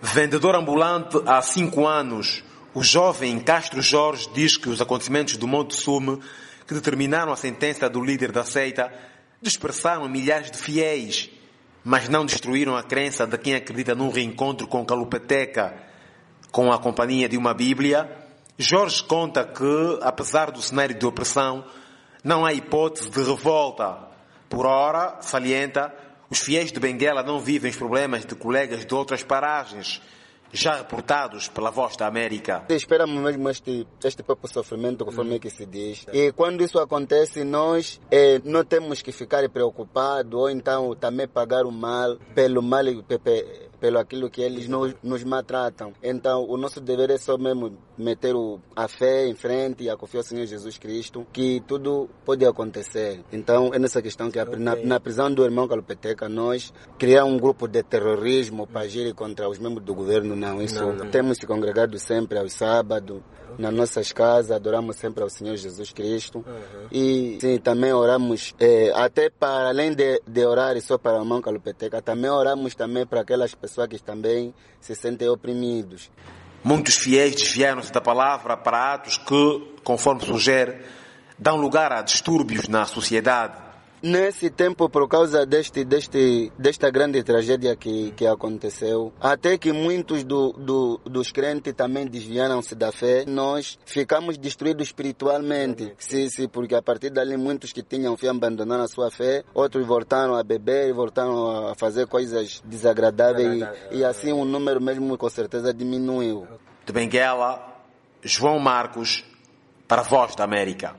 Vendedor ambulante há 5 anos, o jovem Castro Jorge diz que os acontecimentos do Monte Sume, que determinaram a sentença do líder da seita, dispersaram milhares de fiéis, mas não destruíram a crença de quem acredita num reencontro com Calupeteca, com a companhia de uma Bíblia. Jorge conta que, apesar do cenário de opressão, não há hipótese de revolta. Por ora, salienta, os fiéis de Benguela não vivem os problemas de colegas de outras paragens, já reportados pela Voz da América. Esperamos mesmo este próprio sofrimento, conforme que se diz. E quando isso acontece, nós não temos que ficar preocupados ou então também pagar o mal pelo aquilo que eles nos maltratam. Então, o nosso dever é só mesmo meter a fé em frente e a confiar no Senhor Jesus Cristo, que tudo pode acontecer. Então, é nessa questão que na prisão do irmão Calupeteca, nós criamos um grupo de terrorismo para agir contra os membros do governo. Não. Temos se congregado sempre aos sábados, nas nossas casas, adoramos sempre ao Senhor Jesus Cristo. E sim, também oramos, até para além de orar só para o irmão Calupeteca, também oramos também para aquelas pessoas que também se sentem oprimidos. Muitos fiéis desviaram-se da palavra para atos que, conforme sugere, dão lugar a distúrbios na sociedade. Nesse tempo, por causa desta grande tragédia que aconteceu, até que muitos dos crentes também desviaram-se da fé, nós ficamos destruídos espiritualmente. Porque a partir dali muitos que tinham fé abandonaram a sua fé, outros voltaram a beber, voltaram a fazer coisas desagradáveis e assim o número mesmo com certeza diminuiu. De Benguela, João Marcos, para a Voz da América.